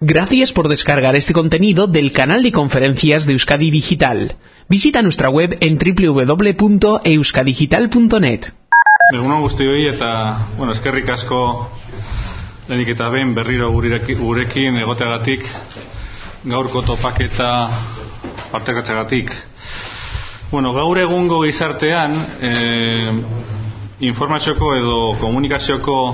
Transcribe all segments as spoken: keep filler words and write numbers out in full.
Gracias por descargar este contenido del canal de conferencias de Euskadi Digital. Visita nuestra web en doble u doble u doble u punto euskadigital punto net. Egunon guztioi eta, bueno, eskerrik asko lehenik eta behin berriro gurekin egoteagatik, gaurko topaketa partekatzeagatik. Bueno, gaur egungo gizartean, eh, informazioko edo komunikazioko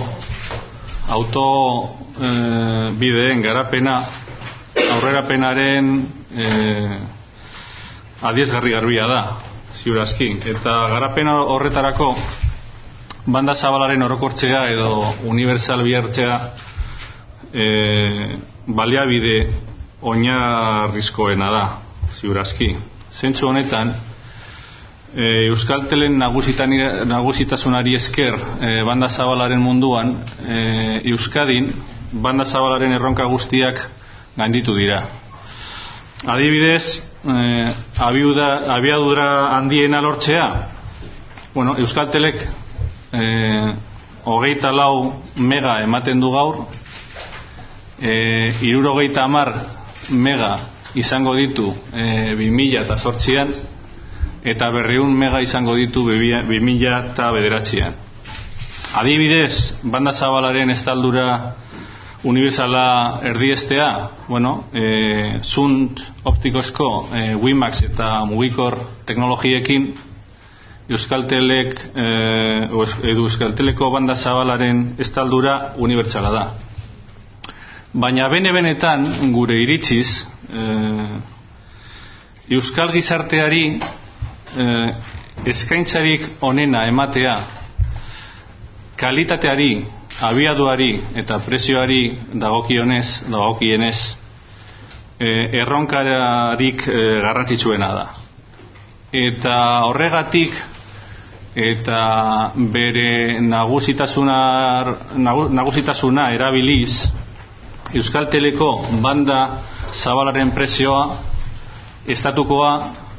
auto eh, bideen garapena, aurrerapenaren eh, adiesgarri garbia da, ziurazki. Eta garapen horretarako banda zabalaren orokortzea edo universal bihartzea e, baliabide oinarrizkoena da, ziurazki. Zentzu honetan, e, Euskaltelen nagusitasunari esker e, banda zabalaren munduan, e, Euskadin banda zabalaren erronka guztiak gainditu dira. Adibidez, eh, abiadura handiena lortzea, bueno, Euskaltelek eh, hogeita lau mega ematen du gaur, eh, hirurogeita hamar mega izango ditu eh, bi mila eta zortzian, eta berrehun mega izango ditu bi mila eta bederatzian. Adibidez, banda zabalaren estaldura universala erdiestea, bueno, e, zunt optikozko e, WiMAX eta mugikor teknologiekin Euskaltelek e, edo Euskalteleko banda zabalaren estaldura unibertsala da. Baina bene-benetan gure iritziz e, Euskal gizarteari e, eskaintzarik onena ematea, kalitateari, abiaduari eta prezioari dagokionez, dagokienez, eh, erronkararik eh, garrantzitsuena da. Eta horregatik eta bere nagusitasuna, nagusitasuna erabiliz, Euskalteleko banda zabalaren prezioa estatukoa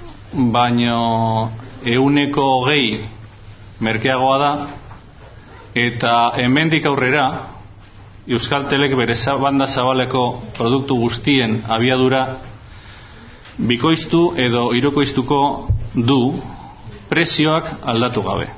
baino ehuneko hogei merkeagoa da. Eta hemendik aurrera Euskaltelek bere banda zabaleko produktu guztien abiadura bikoiztu edo hirukoiztuko du prezioak aldatu gabe.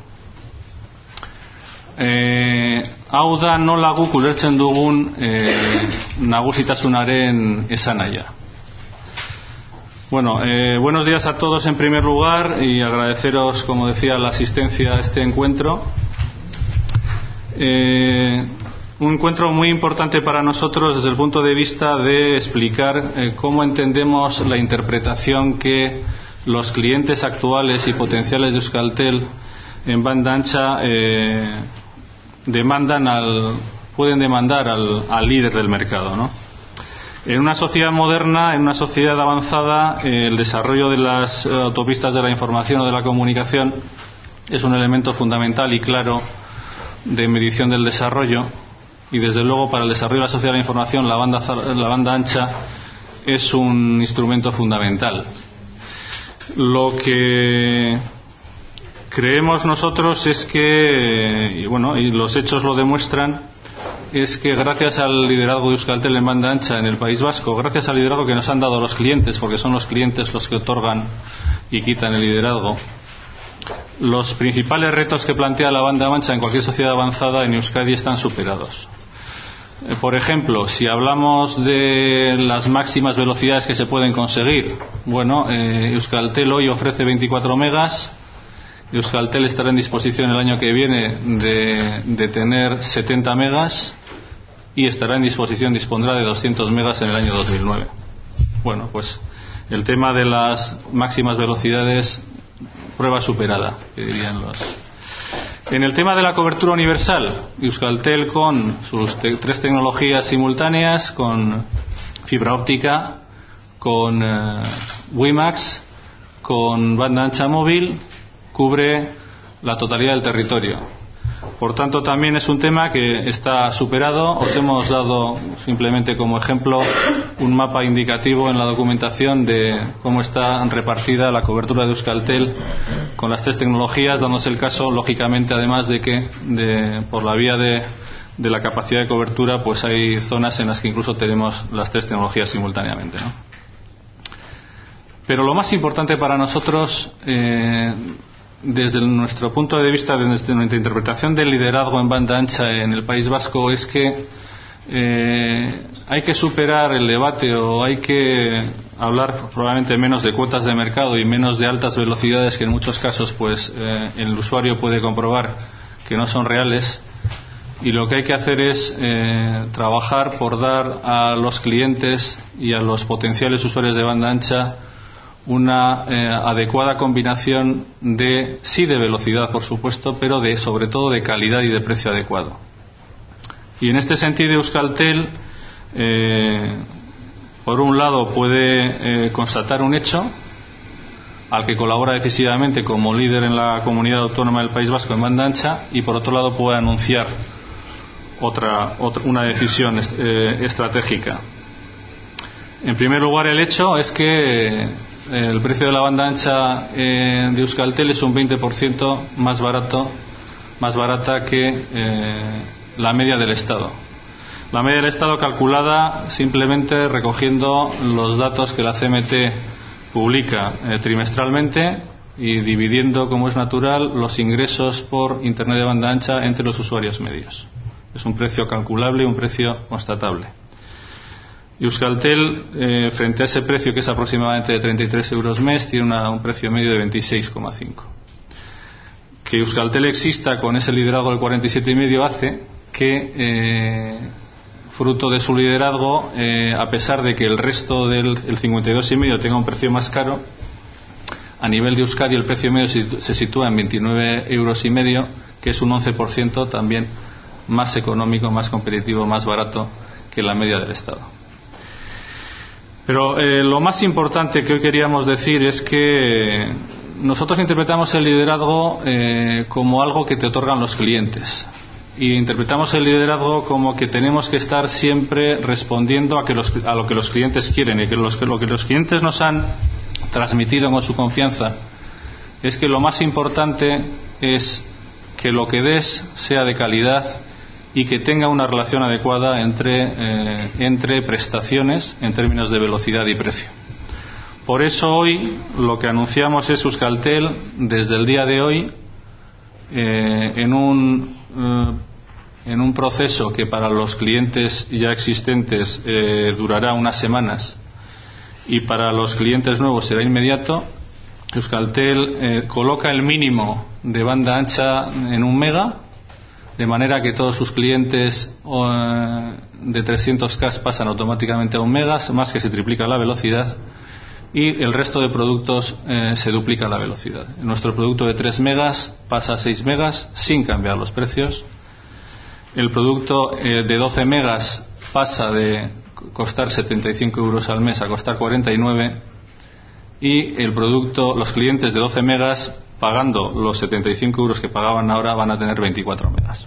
E, hau da nola guk ulertzen dugun e, nagusitasunaren esanahia. Bueno, eh, buenos días a todos en primer lugar y agradeceros, como decía, la asistencia a este encuentro. Eh, un encuentro muy importante para nosotros desde el punto de vista de explicar eh, cómo entendemos la interpretación que los clientes actuales y potenciales de Euskaltel en banda ancha eh, demandan al, pueden demandar al, al líder del mercado, ¿no? En una sociedad moderna, en una sociedad avanzada, eh, el desarrollo de las eh, autopistas de la información o de la comunicación es un elemento fundamental y claro de medición del desarrollo, y desde luego para el desarrollo de la sociedad de la información la banda, la banda ancha es un instrumento fundamental. Lo que creemos nosotros es que, y bueno, y los hechos lo demuestran, es que gracias al liderazgo de Euskaltel en banda ancha en el País Vasco, gracias al liderazgo que nos han dado los clientes, porque son los clientes los que otorgan y quitan el liderazgo, los principales retos que plantea la banda ancha en cualquier sociedad avanzada en Euskadi están superados. Por ejemplo, si hablamos de las máximas velocidades que se pueden conseguir, bueno, eh, Euskaltel hoy ofrece veinticuatro megas, Euskaltel estará en disposición el año que viene de, de tener setenta megas y estará en disposición, dispondrá de doscientos megas en el año dos mil nueve. Bueno, pues el tema de las máximas velocidades, prueba superada, que dirían los. En el tema de la cobertura universal, Euskaltel con sus te tres tecnologías simultáneas, con fibra óptica, con eh, WiMAX, con banda ancha móvil, cubre la totalidad del territorio. Por tanto, también es un tema que está superado. Os hemos dado simplemente como ejemplo un mapa indicativo en la documentación de cómo está repartida la cobertura de Euskaltel con las tres tecnologías, dándose el caso, lógicamente, además de que de, por la vía de de la capacidad de cobertura, pues hay zonas en las que incluso tenemos las tres tecnologías simultáneamente, ¿no? Pero lo más importante para nosotros, eh, desde nuestro punto de vista, desde nuestra interpretación del liderazgo en banda ancha en el País Vasco, es que eh, hay que superar el debate, o hay que hablar probablemente menos de cuotas de mercado y menos de altas velocidades, que en muchos casos pues eh, el usuario puede comprobar que no son reales, y lo que hay que hacer es eh, trabajar por dar a los clientes y a los potenciales usuarios de banda ancha una eh, adecuada combinación de, sí, de velocidad, por supuesto, pero de, sobre todo, de calidad y de precio adecuado. Y en este sentido, Euskaltel, eh, por un lado, puede eh, constatar un hecho al que colabora decisivamente como líder en la comunidad autónoma del País Vasco en banda ancha, y por otro lado puede anunciar otra, otra una decisión eh, estratégica. En primer lugar, el hecho es que el precio de la banda ancha eh, de Euskaltel es un veinte por ciento más barato, más barata que eh, la media del Estado. La media del Estado calculada simplemente recogiendo los datos que la C M T publica eh, trimestralmente y dividiendo, como es natural, los ingresos por Internet de banda ancha entre los usuarios medios. Es un precio calculable y un precio constatable. Euskaltel, eh, frente a ese precio, que es aproximadamente de treinta y tres euros mes, tiene una, un precio medio de veintiséis coma cinco. Que Euskaltel exista con ese liderazgo del cuarenta y siete coma cinco hace que, eh, fruto de su liderazgo, eh, a pesar de que el resto del el cincuenta y dos coma cinco tenga un precio más caro, a nivel de Euskadi el precio medio se sitúa en veintinueve euros y medio, que es un once por ciento también más económico, más competitivo, más barato que la media del Estado. Pero eh, lo más importante que hoy queríamos decir es que nosotros interpretamos el liderazgo eh, como algo que te otorgan los clientes, y interpretamos el liderazgo como que tenemos que estar siempre respondiendo a, que los, a lo que los clientes quieren, y que los, lo que los clientes nos han transmitido con su confianza es que lo más importante es que lo que des sea de calidad y que tenga una relación adecuada entre, eh, entre prestaciones en términos de velocidad y precio. Por eso hoy lo que anunciamos es Euskaltel, desde el día de hoy, eh, en, un, eh, en un proceso que para los clientes ya existentes eh, durará unas semanas, y para los clientes nuevos será inmediato. Euskaltel eh, coloca el mínimo de banda ancha en un mega, de manera que todos sus clientes uh, de trescientos K pasan automáticamente a un megas, más que se triplica la velocidad, y el resto de productos eh, se duplica la velocidad. Nuestro producto de tres megas pasa a seis megas sin cambiar los precios. El producto eh, de doce megas pasa de costar setenta y cinco euros al mes a costar cuarenta y nueve, y el producto, los clientes de doce megas, pagando los setenta y cinco euros que pagaban ahora, van a tener veinticuatro megas.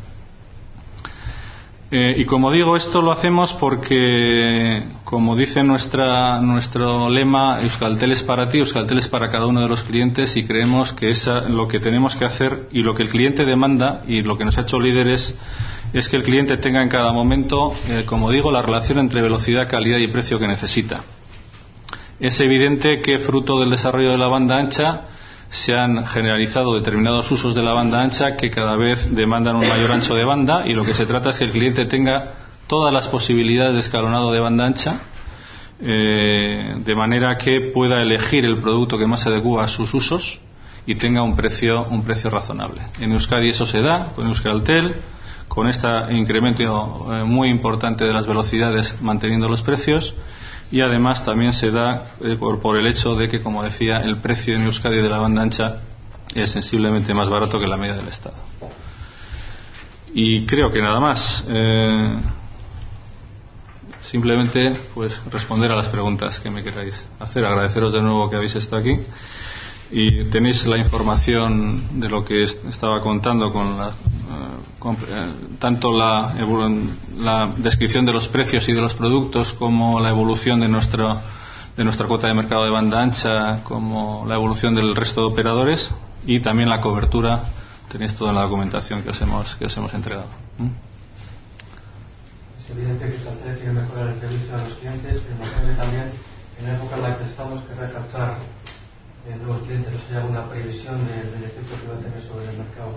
Eh, y como digo, esto lo hacemos porque, como dice nuestra, nuestro lema, Euskaltel es para ti, Euskaltel es para cada uno de los clientes, y creemos que es lo que tenemos que hacer, y lo que el cliente demanda, y lo que nos ha hecho líderes, es que el cliente tenga en cada momento, eh, como digo, la relación entre velocidad, calidad y precio que necesita. Es evidente que, fruto del desarrollo de la banda ancha, se han generalizado determinados usos de la banda ancha que cada vez demandan un mayor ancho de banda, y lo que se trata es que el cliente tenga todas las posibilidades de escalonado de banda ancha, eh, de manera que pueda elegir el producto que más se adecua a sus usos y tenga un precio, un precio razonable. En Euskadi eso se da con Euskaltel, con este incremento eh, muy importante de las velocidades, manteniendo los precios. Y además también se da eh, por, por el hecho de que, como decía, el precio en Euskadi de la banda ancha es sensiblemente más barato que la media del Estado. Y creo que nada más. Eh, simplemente pues responder a las preguntas que me queráis hacer. Agradeceros de nuevo que habéis estado aquí. Y tenéis la información de lo que estaba contando, con la, con, eh, tanto la, la descripción de los precios y de los productos, como la evolución de, nuestro, de nuestra cuota de mercado de banda ancha, como la evolución del resto de operadores, y también la cobertura. Tenéis toda la documentación que os hemos, que os hemos entregado. ¿Mm? Es evidente que Euskaltel quiere mejorar el servicio a los clientes, pero imagino que también en la época en la que estamos querrá captar eh, nuevos clientes. ¿No hay alguna previsión de, del efecto que va a tener sobre el mercado?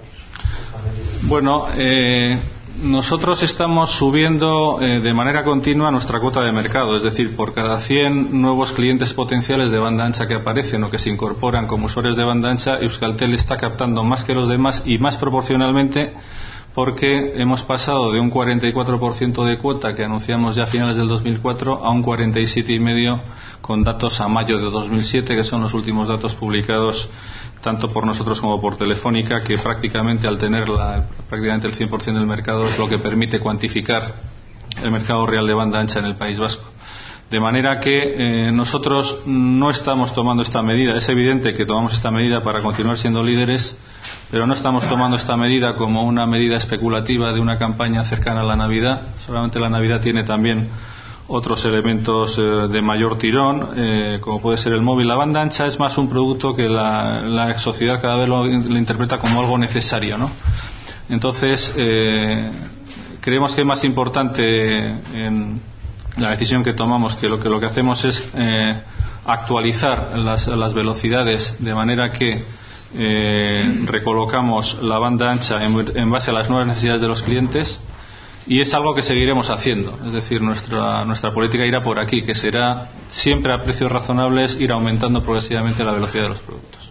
Bueno, eh, nosotros estamos subiendo eh, de manera continua nuestra cuota de mercado, es decir, por cada cien nuevos clientes potenciales de banda ancha que aparecen o que se incorporan como usuarios de banda ancha, Euskaltel está captando más que los demás y más proporcionalmente, porque hemos pasado de un cuarenta y cuatro por ciento de cuota que anunciamos ya a finales del dos mil cuatro a un cuarenta y siete coma cinco por ciento con datos a mayo de dos mil siete, que son los últimos datos publicados tanto por nosotros como por Telefónica, que prácticamente al tener la, prácticamente el cien por ciento del mercado es lo que permite cuantificar el mercado real de banda ancha en el País Vasco. De manera que eh, nosotros no estamos tomando esta medida. Es evidente que tomamos esta medida para continuar siendo líderes, pero no estamos tomando esta medida como una medida especulativa de una campaña cercana a la Navidad. Solamente la Navidad tiene también otros elementos eh, de mayor tirón, eh, como puede ser el móvil. La banda ancha es más un producto que la, la sociedad cada vez lo, lo interpreta como algo necesario, ¿no? Entonces, eh, creemos que es más importante en la decisión que tomamos, que lo que, lo que hacemos es eh, actualizar las, las velocidades de manera que eh, recolocamos la banda ancha en, en base a las nuevas necesidades de los clientes. Y es algo que seguiremos haciendo, es decir, nuestra, nuestra política irá por aquí, que será siempre a precios razonables ir aumentando progresivamente la velocidad de los productos.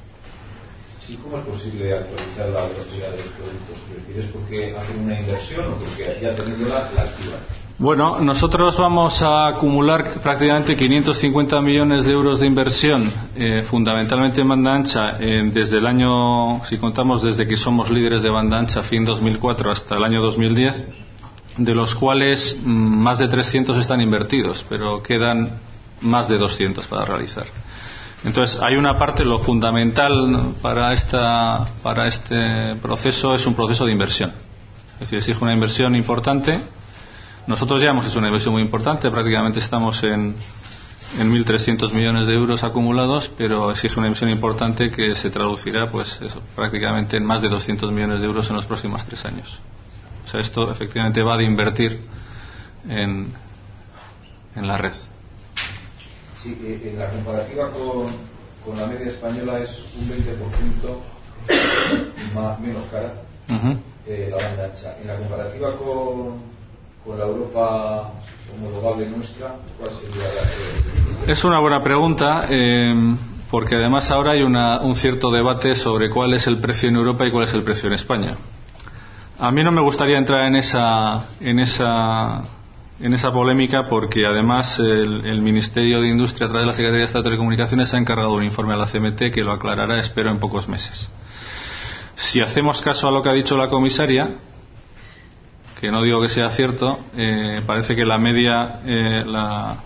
¿Y cómo es posible actualizar la velocidad de los productos? ¿Es decir, es porque hacen una inversión o porque ya teniéndola la activan? Bueno, nosotros vamos a acumular prácticamente quinientos cincuenta millones de euros de inversión, eh, fundamentalmente en banda ancha, eh, desde el año, si contamos desde que somos líderes de banda ancha, fin dos mil cuatro hasta el año dos mil diez, de los cuales mmm, más de trescientos están invertidos, pero quedan más de doscientos para realizar. Entonces, hay una parte, lo fundamental para, esta, para este proceso es un proceso de inversión. Es decir, exige una inversión importante. Nosotros ya hemos hecho una inversión muy importante, prácticamente estamos en, en mil trescientos millones de euros acumulados, pero exige una inversión importante que se traducirá pues eso, prácticamente en más de doscientos millones de euros en los próximos tres años. O sea, esto efectivamente va de invertir en, en la red. Sí, en la comparativa con, con la media española es un veinte por ciento más, menos cara, uh-huh. eh, la banda ancha. En la comparativa con, con la Europa homologable nuestra, ¿cuál sería la que...? Es una buena pregunta, eh, porque además ahora hay una, un cierto debate sobre cuál es el precio en Europa y cuál es el precio en España. A mí no me gustaría entrar en esa en esa en esa polémica, porque además el, el Ministerio de Industria, a través de la Secretaría de Estado de Telecomunicaciones, ha encargado un informe a la C M T que lo aclarará, espero, en pocos meses. Si hacemos caso a lo que ha dicho la comisaria, que no digo que sea cierto, eh, parece que la media eh, la,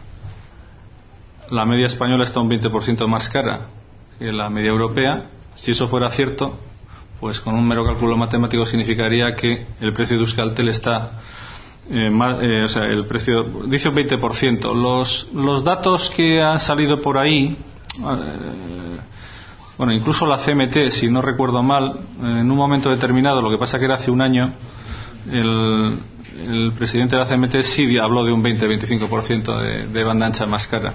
la media española está un veinte por ciento más cara que la media europea. Si eso fuera cierto, pues con un mero cálculo matemático significaría que el precio de Euskaltel está eh, más, eh, o sea, el precio dice un veinte por ciento. Los los datos que han salido por ahí, eh, bueno, incluso la C M T, si no recuerdo mal, en un momento determinado, lo que pasa que era hace un año, el, el presidente de la C M T sí habló de un veinte a veinticinco por ciento de, de banda ancha más cara.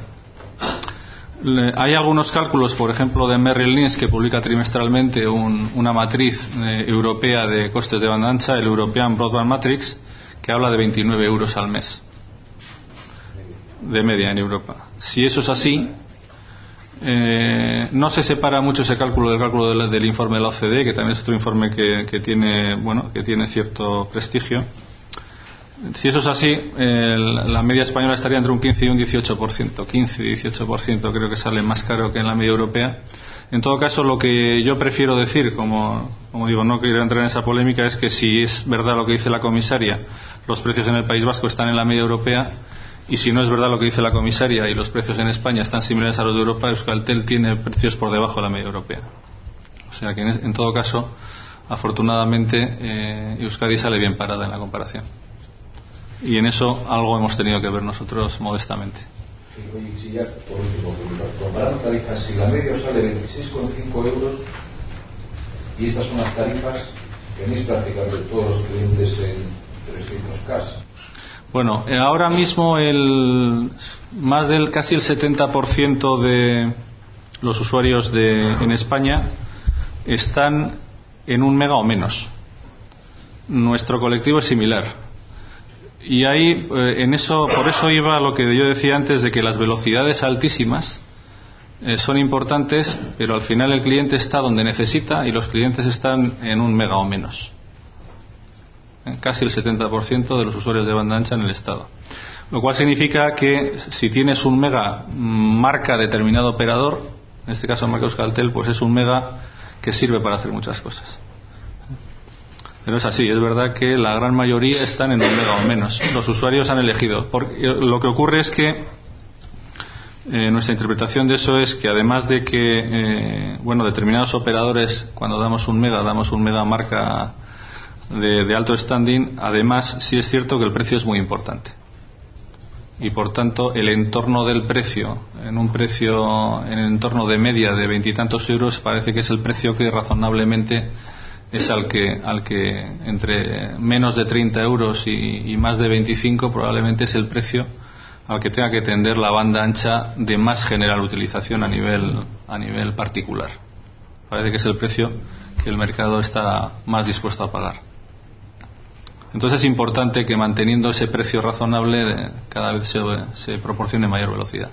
Hay algunos cálculos, por ejemplo, de Merrill Lynch, que publica trimestralmente un, una matriz eh, europea de costes de banda ancha, el European Broadband Matrix, que habla de veintinueve euros al mes de media en Europa. Si eso es así, eh, no se separa mucho ese cálculo del cálculo del, del informe de la O C D E, que también es otro informe que, que tiene, bueno, que tiene cierto prestigio. Si eso es así, eh, la media española estaría entre un quince y un dieciocho por ciento. quince y dieciocho por ciento creo que sale más caro que en la media europea. En todo caso, lo que yo prefiero decir, como, como digo, no quiero entrar en esa polémica, es que si es verdad lo que dice la comisaria, los precios en el País Vasco están en la media europea, y si no es verdad lo que dice la comisaria y los precios en España están similares a los de Europa, Euskaltel tiene precios por debajo de la media europea. O sea que en, en todo caso, afortunadamente, eh, Euskadi sale bien parada en la comparación. Y en eso algo hemos tenido que ver nosotros modestamente. Sí, oye, si ya por último, comparando tarifas, si la media sale veintiséis coma cinco euros y estas son las tarifas, tenéis prácticamente todos los clientes en trescientos K. Bueno, ahora mismo el más del casi el setenta por ciento de los usuarios de, en España están en un mega o menos. Nuestro colectivo es similar. Y ahí, en eso, por eso iba lo que yo decía antes de que las velocidades altísimas eh, son importantes, pero al final el cliente está donde necesita y los clientes están en un mega o menos. Eh, casi el setenta por ciento de los usuarios de banda ancha en el estado. Lo cual significa que si tienes un mega marca determinado operador, en este caso marca Euskaltel, pues es un mega que sirve para hacer muchas cosas. Pero es así, es verdad que la gran mayoría están en un mega o menos. Los usuarios han elegido. Porque lo que ocurre es que eh, nuestra interpretación de eso es que además de que eh, bueno, determinados operadores, cuando damos un mega, damos un mega marca de, de alto standing, además sí es cierto que el precio es muy importante. Y por tanto el entorno del precio, en un precio, en el entorno de media de veintitantos euros, parece que es el precio que razonablemente es al que, al que entre menos de treinta euros y, y más de veinticinco probablemente es el precio al que tenga que tender la banda ancha de más general utilización a nivel, a nivel particular. Parece que es el precio que el mercado está más dispuesto a pagar. Entonces es importante que manteniendo ese precio razonable cada vez se, se proporcione mayor velocidad.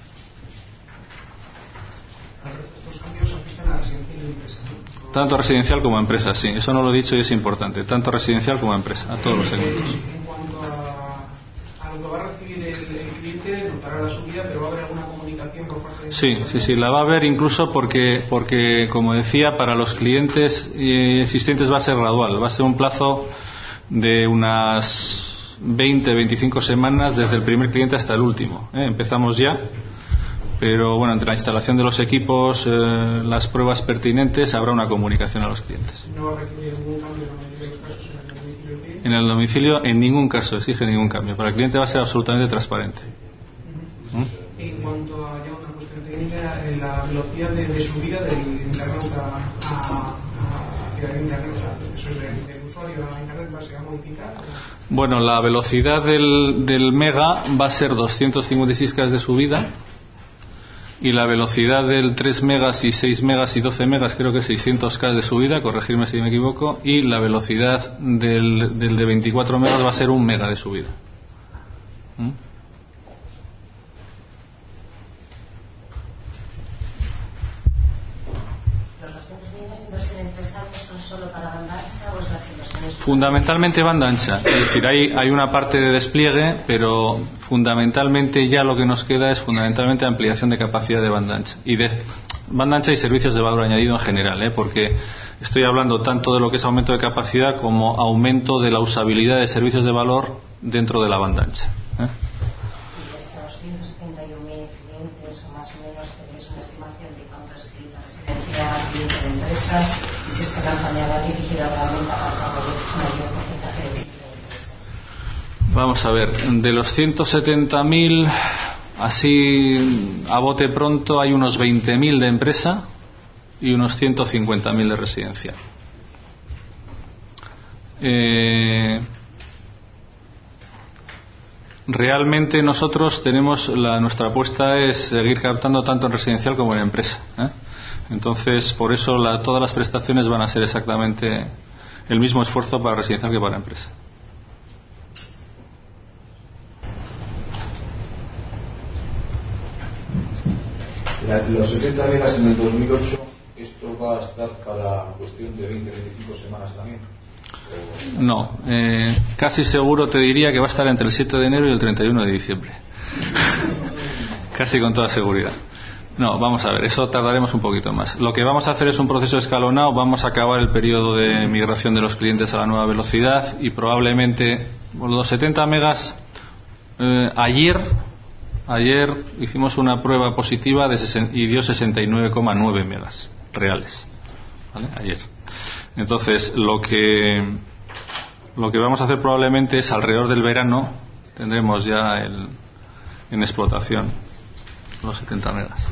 Tanto residencial como empresa, sí. Eso no lo he dicho y es importante. Tanto residencial como empresa, a todos los segmentos. En cuanto a, a lo que va a recibir el, el cliente, notará la subida, pero va a haber alguna comunicación por parte de... Sí, sí, sí, la va a haber incluso porque, porque como decía, para los clientes existentes va a ser gradual. Va a ser un plazo de unas veinte, veinticinco semanas desde el primer cliente hasta el último. ¿eh? Empezamos ya. Pero bueno, entre la instalación de los equipos, eh, las pruebas pertinentes, habrá una comunicación a los clientes. ¿No va a recibir ningún cambio en la mayoría de los casos en el domicilio? En el domicilio, en ningún caso exige ningún cambio. Para el cliente va a ser absolutamente transparente. Uh-huh. ¿Mm? En cuanto a ya una cuestión técnica, en la velocidad de, de subida del internet a, a, a internet, o sea, eso es del, del usuario a internet, ¿va a modificar? Bueno, la velocidad del, del mega va a ser doscientos cincuenta y seis K de subida. Y la velocidad del tres megas y seis megas y doce megas creo que seiscientos K de subida, corregirme si me equivoco, y la velocidad del, del de veinticuatro megas va a ser un mega de subida. ¿Mm? ¿Los doscientos millones de inversión en tres años son solo para banda ancha o es las inversiones? Fundamentalmente banda ancha, es decir, hay, hay una parte de despliegue, pero fundamentalmente ya lo que nos queda es fundamentalmente ampliación de capacidad de banda ancha y de banda ancha y servicios de valor añadido en general, ¿eh? Porque estoy hablando tanto de lo que es aumento de capacidad como aumento de la usabilidad de servicios de valor dentro de la banda ancha, ¿eh? Y estos ciento setenta y un mil clientes o más o menos, tenéis una estimación de cuánto es cliente residencial, cliente de empresas, y si esta campaña va dirigida realmente a un mayor porcentaje de clientes de empresas. Vamos a ver, de los ciento setenta mil, así a bote pronto hay unos veinte mil de empresa y unos ciento cincuenta mil de residencial. Eh, realmente nosotros tenemos, la, nuestra apuesta es seguir captando tanto en residencial como en empresa, ¿eh? Entonces, por eso la, todas las prestaciones van a ser exactamente el mismo esfuerzo para residencial que para empresa. La, los setenta megas en el dos mil ocho, ¿esto va a estar para cuestión de veinte a veinticinco semanas también? ¿O... No, eh, casi seguro te diría que va a estar entre el siete de enero y el treinta y uno de diciembre. Casi con toda seguridad. No, vamos a ver, eso tardaremos un poquito más. Lo que vamos a hacer es un proceso escalonado, vamos a acabar el periodo de migración de los clientes a la nueva velocidad y probablemente los setenta megas, eh, ayer, ayer hicimos una prueba positiva de y dio sesenta y nueve coma nueve megas reales, ¿vale? Ayer. Entonces, lo que, lo que vamos a hacer probablemente es alrededor del verano, tendremos ya el, en explotación los setenta megas.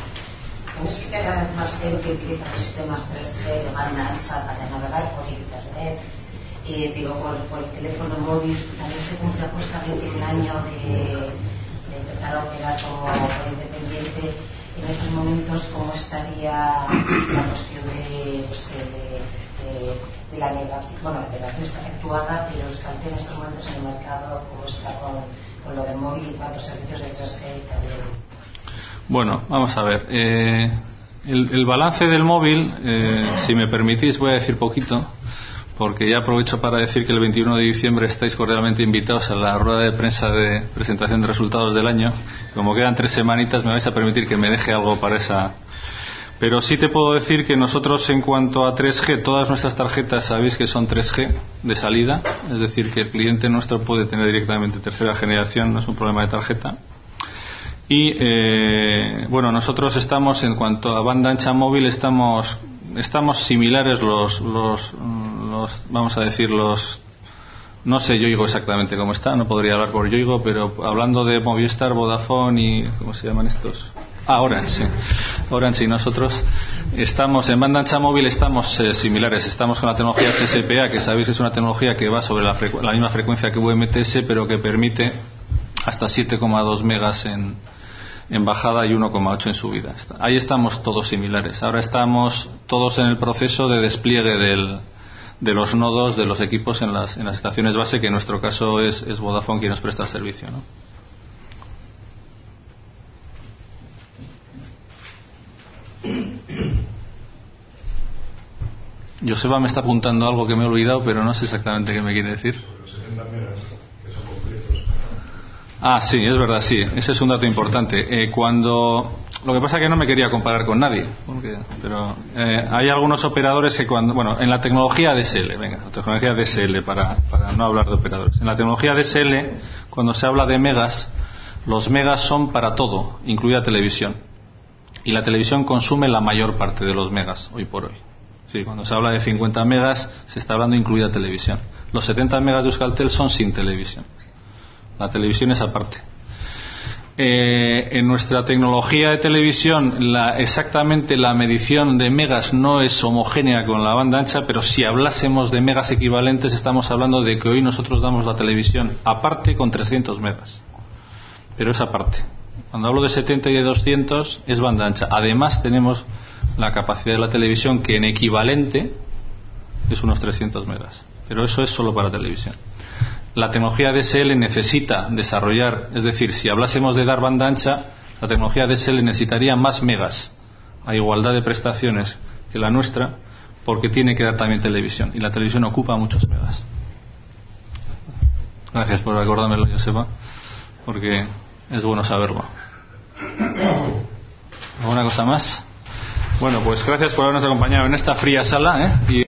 ¿Tienes que cada vez más gente utiliza sistemas tres G de banda ancha para navegar por internet? internet, eh, digo, por, por el teléfono móvil. También se cumple justamente un año de, de empezar a operar como independiente. En estos momentos, ¿cómo estaría la cuestión de, pues, de, de, de la migración? Bueno, la migración está efectuada, pero Euskaltel en estos momentos en el mercado, ¿cómo está con, con lo del móvil y cuántos servicios de tres G también? Bueno, vamos a ver. Eh, el, el balance del móvil, eh, si me permitís, voy a decir poquito, porque ya aprovecho para decir que el veintiuno de diciembre estáis cordialmente invitados a la rueda de prensa de presentación de resultados del año. Como quedan tres semanitas, me vais a permitir que me deje algo para esa. Pero sí te puedo decir que nosotros, en cuanto a tres G, todas nuestras tarjetas sabéis que son tres G de salida, es decir, que el cliente nuestro puede tener directamente tercera generación, no es un problema de tarjeta. Y eh, bueno, nosotros estamos, en cuanto a banda ancha móvil, estamos estamos similares los los, los vamos a decir los no sé Yoigo exactamente cómo está, no podría hablar por Yoigo, pero hablando de Movistar, Vodafone y ¿cómo se llaman estos? Ah, Orange, sí. Orange y nosotros estamos en banda ancha móvil, estamos eh, similares. Estamos con la tecnología H S P A, que sabéis es una tecnología que va sobre la, frecu- la misma frecuencia que U M T S, pero que permite hasta siete coma dos megas en, en bajada y uno coma ocho en subida. Ahí estamos todos similares. Ahora estamos todos en el proceso de despliegue del, de los nodos de los equipos en las, en las estaciones base, que en nuestro caso es, es Vodafone quien nos presta el servicio, ¿no? Joseba me está apuntando algo que me he olvidado, pero no sé exactamente qué me quiere decir. Sobre los setenta megas, que son completos. Ah, sí, es verdad, sí. Ese es un dato importante. Eh, cuando Lo que pasa es que no me quería comparar con nadie, porque, pero eh, hay algunos operadores que cuando, bueno, en la tecnología D S L, venga, la tecnología D S L para, para no hablar de operadores. En la tecnología D S L, cuando se habla de megas, los megas son para todo, incluida televisión. Y la televisión consume la mayor parte de los megas hoy por hoy. Sí, cuando se habla de cincuenta megas se está hablando incluida televisión. Los setenta megas de Euskaltel son sin televisión. La televisión es aparte. Eh, en nuestra tecnología de televisión la, exactamente la medición de megas no es homogénea con la banda ancha, pero si hablásemos de megas equivalentes estamos hablando de que hoy nosotros damos la televisión aparte con trescientos megas, pero es aparte. Cuando hablo de setenta y de doscientos es banda ancha. Además tenemos la capacidad de la televisión, que en equivalente es unos trescientos megas, pero eso es solo para televisión. La tecnología D S L necesita desarrollar, es decir, si hablásemos de dar banda ancha, la tecnología D S L necesitaría más megas a igualdad de prestaciones que la nuestra, porque tiene que dar también televisión, y la televisión ocupa muchos megas. Gracias por acordármelo, Joseba, porque es bueno saberlo. ¿Alguna cosa más? Bueno, pues gracias por habernos acompañado en esta fría sala, ¿eh? Y